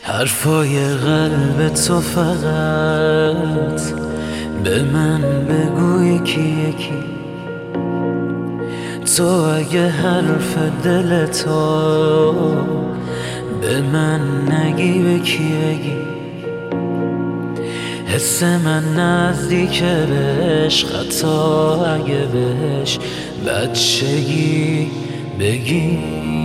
حرفای قلب تو فقط به من بگو یکی یکی. تو اگه حرف دلتو به من نگی به کی بگی؟ حس من نزدیک بهش، خطا اگه بهش بچگی بگی.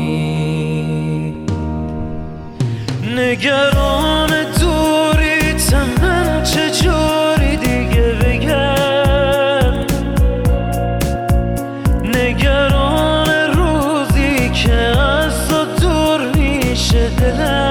نگران دوریت من چجوری دیگه بگم؟ نگران روزی که از تو دور میشه دلم.